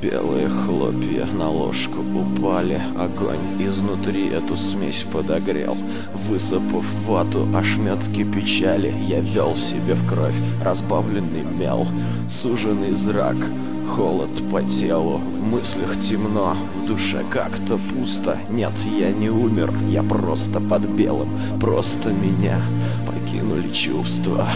Белые хлопья на ложку упали, огонь изнутри эту смесь подогрел. Высыпав вату, ошметки печали, я вел себе в кровь разбавленный мел. Суженный зрак, холод по телу, в мыслях темно, в душе как-то пусто. Нет, я не умер, я просто под белым, просто меня покинули чувства.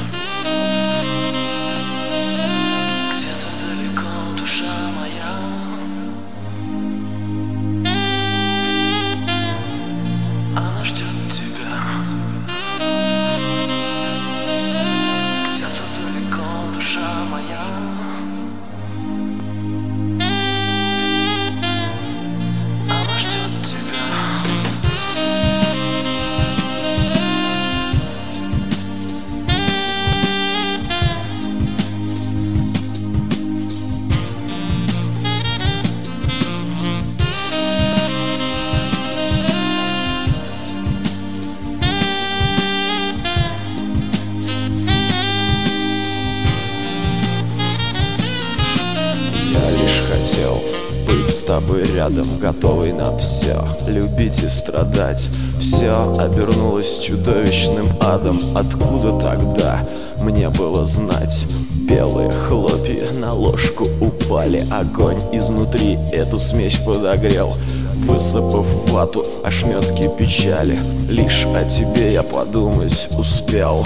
Хотел быть с тобой рядом, готовый на все, любить и страдать. Все обернулось чудовищным адом. Откуда тогда мне было знать? Белые хлопья на ложку упали, огонь изнутри эту смесь подогрел. Высыпав вату, ошметки печали, лишь о тебе я подумать успел.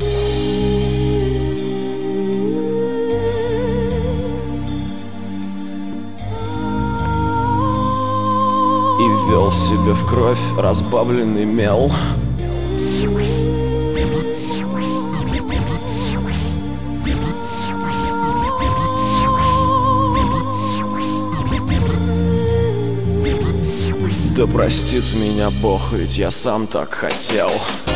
И ввел себе в кровь разбавленный мел. Да простит меня Бог, ведь я сам так хотел.